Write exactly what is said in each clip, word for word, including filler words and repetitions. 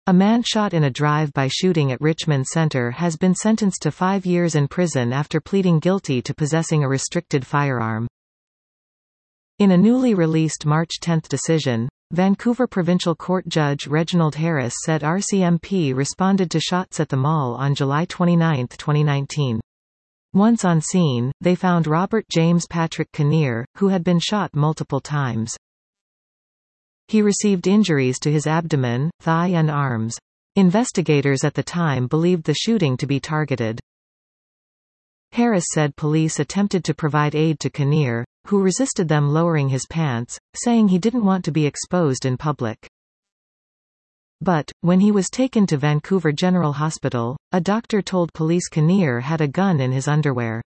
A man shot in a drive-by shooting at Richmond Center has been sentenced to five years in prison after pleading guilty to possessing a restricted firearm. In a newly released March tenth decision, Vancouver Provincial Court Judge Reginald Harris said R C M P responded to shots at the mall on July twenty-ninth, twenty nineteen. Once on scene, they found Robert James Patrick Kinnear, who had been shot multiple times. He received injuries to his abdomen, thigh and arms. Investigators at the time believed the shooting to be targeted. Harris said police attempted to provide aid to Kinnear, who resisted them lowering his pants, saying he didn't want to be exposed in public. But, when he was taken to Vancouver General Hospital, a doctor told police Kinnear had a gun in his underwear.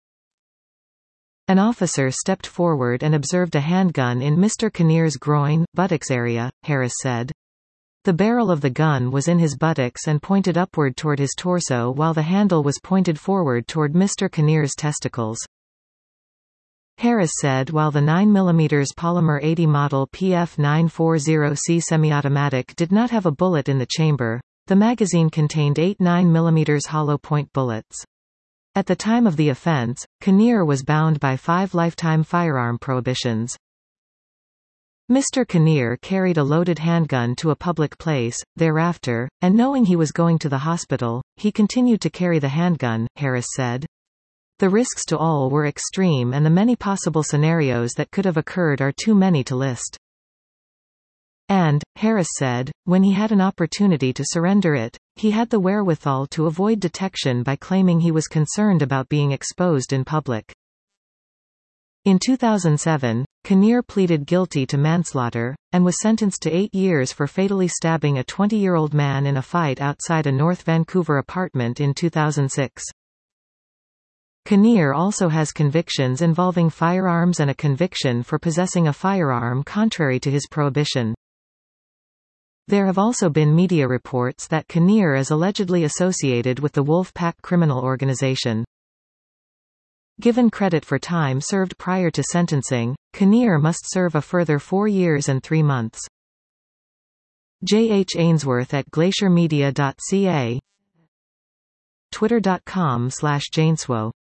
An officer stepped forward and observed a handgun in Mister Kinnear's groin, buttocks area, Harris said. The barrel of the gun was in his buttocks and pointed upward toward his torso while the handle was pointed forward toward Mister Kinnear's testicles. Harris said while the nine millimeter polymer eighty model P F nine forty C semi-automatic did not have a bullet in the chamber, the magazine contained eight nine millimeter hollow point bullets. At the time of the offense, Kinnear was bound by five lifetime firearm prohibitions. Mister Kinnear carried a loaded handgun to a public place, thereafter, and knowing he was going to the hospital, he continued to carry the handgun, Harris said. The risks to all were extreme and the many possible scenarios that could have occurred are too many to list. And, Harris said, when he had an opportunity to surrender it, he had the wherewithal to avoid detection by claiming he was concerned about being exposed in public. In two thousand seven, Kinnear pleaded guilty to manslaughter, and was sentenced to eight years for fatally stabbing a twenty-year-old man in a fight outside a North Vancouver apartment in two thousand six. Kinnear also has convictions involving firearms and a conviction for possessing a firearm contrary to his prohibition. There have also been media reports that Kinnear is allegedly associated with the Wolf-Pack criminal organization. Given credit for time served prior to sentencing, Kinnear must serve a further four years and three months. J H Ainsworth at glacier media dot c a, twitter dot com slash janeswo